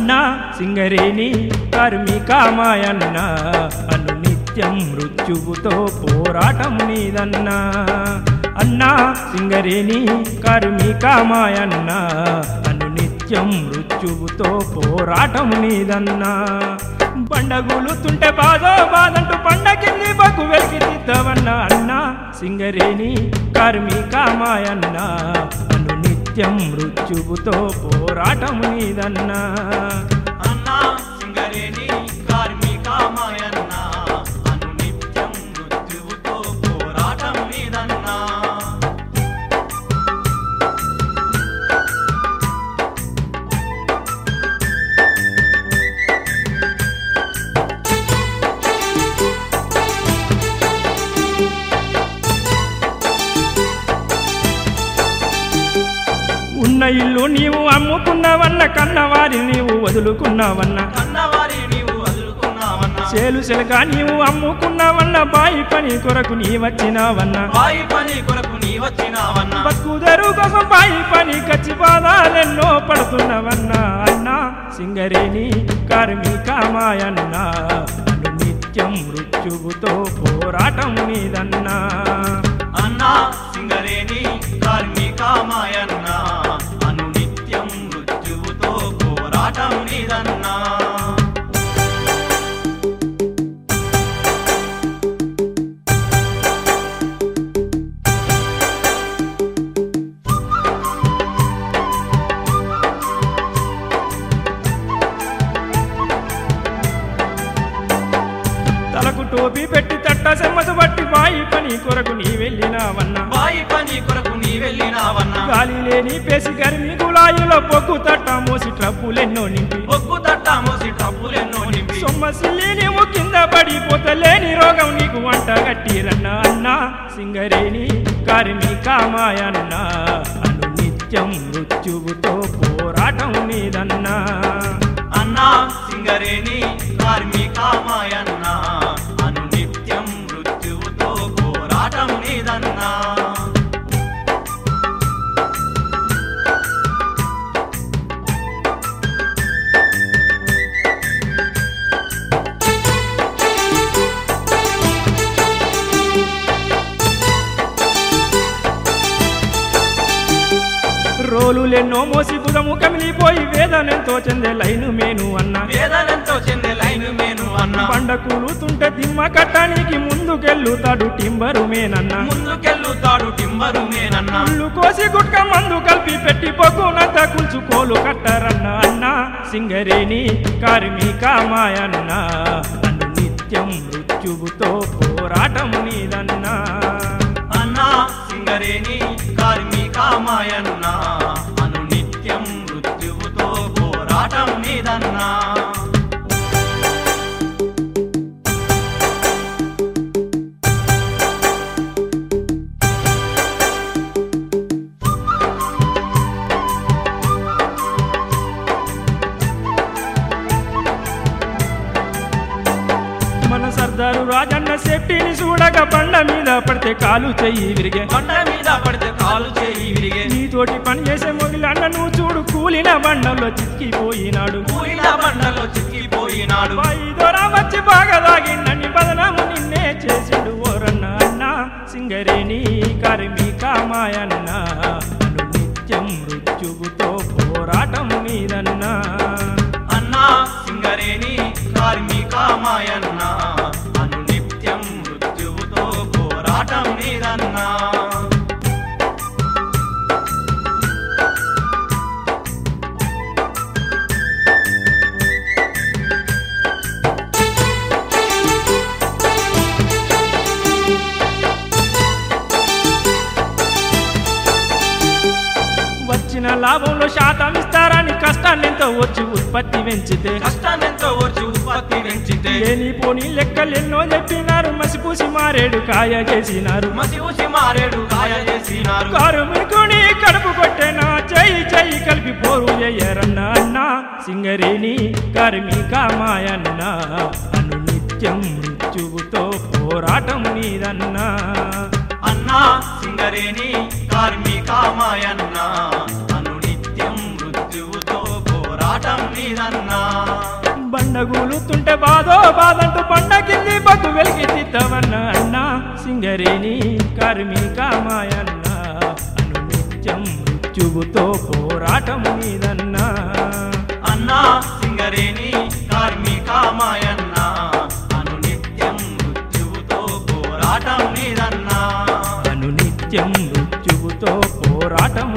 అన్నా సింగరేణి కార్మికమాయన్న అను నిత్యం మృత్యువుతో పోరాటం నీదన్నా అన్నా సింగరేణి కార్మికమాయన్న అను నిత్యం మృత్యువుతో పోరాటం నీదన్నా బండగులుతుంటే బాధంటూ పండ కింది బగ్గు వెలికి తిద్దవన్నా అన్నా సింగరేణి కార్మికమాయన్న అను నిత్యం మృత్యువుతో పోరాటం నీదన్నా అన్నా సింగరేణి కార్మికమాయన్న అను నిత్యం మృత్యువుతో పోరాటం నీదన్నా ఉన్న ఇల్లు నీవు అమ్ముకున్నావన్న కన్నవారి నీవు వదులుకున్నావన్న చేలు చెలక నీవు అమ్ముకున్నావన్న బాయి పని కొరకు నీ వచ్చినావన్న బతుకుదెరువు కోసం బాయి పని కచ్చి బాధాలెన్నో పడుతున్నవన్న అన్నా సింగరేణి కార్మికమాయన్న అను నిత్యం మృత్యువుతో పోరాటం నీదన్నా అన్నా సింగరేణి కార్మికమాయన్న అను నిత్యం మృత్యువుతో పోరాటం నీదన్నా తలకు టోపీ పెట్టి తట్ట సెమ్మసు బట్టి బాయి పని కొరకు నీ వెళ్ళినావన్నా గాలి లేని పేసి గరిమి గులాయిలో పొగ్గు తట్ట మోసి ట్రబ్బులెన్నో నింపి సొమ్మసిల్లి నీవు కింద పడిపోతలేని రోగం నీకు వంట గట్టిరన్నా అన్నా సింగరేణి కార్మికమాయన్న అను నిత్యం మృత్యువుతో పోరాటం నీదన్నా అన్నా సింగరేణి కార్మికమాయన్న అను నిత్యం మృత్యువుతో పోరాటం నీదన్నా రోలులెన్నో మోసి బుధము కమిలిపోయి వేదనెంతో చెందే లైను మేను అన్న బండ కూలుతుంటే దిమ్మ కట్టడానికి ముందుకెళ్ళుతాడు టింబరు మేనన్నా ముళ్ళు కోసి గుట్క మందు కలిపి పెట్టి పొగ్గునంత కూల్చుకోలు కట్టరన్నా అన్నా సింగరేణి కార్మికమాయన్న అను నిత్యం మృత్యువుతో పోరాటం నీదన్నా అన్నా సింగరేణి కార్మికమాయన్న అను నిత్యం మృత్యువుతో పోరాటం నీదన్నా మన సర్దారు రాజన్న సేఫ్టీని చూడక బండ మీద పడితే కాలు చెయ్యి విరిగే నీతోటి పని చేసే మొగిలన్న నువ్వు చూడు కూలిన బండలో చిక్కిపోయినాడు బాయి దొర వచ్చి బాగా తాగిండని బదనాము నిన్నే చేసిండు ఓరన్న అన్నా సింగరేణి కార్మికమాయన్న అను నిత్యం మృత్యువుతో పోరాటం నీదన్నా అన్నా సింగరేణి కార్మికమాయన్న అను నిత్యం మృత్యువుతో పోరాటం నీదన్నా వచ్చిన లాభంలో శాతం ఇస్తారని కష్టాన్నెంతో వచ్చి ఉత్పత్తి పెంచితే లేనిపోని లెక్కలెన్నో చెప్పినారు మసిపూసి మారేడు కాయ చేసినారు కార్మికుని కడుపు కొట్టేనా చెయ్యి కలిపి పోరు చేయరన్నా అన్నా సింగరేణి కార్మికమాయన్న అను నిత్యం మృత్యువుతో పోరాటం నీదన్నా అన్నా సింగరేణి కార్మికమాయన్న అను నిత్యం మృత్యువుతో పోరాటం నీదన్నా బండగూలుతుంటే బాధో బాధంటూ పండగిల్లి బతు వెలిగిద్దామన్న అన్న సింగరేణి కార్మిక మాయన్న అను నిత్యం మృత్యువుతో పోరాటం మీదన్నా అన్నా సింగరేణి కార్మిక మాయన్న అనునిత్యం మృత్యువుతో పోరాటం నీదన్నా అనునిత్యం మృత్యువుతో పోరాటం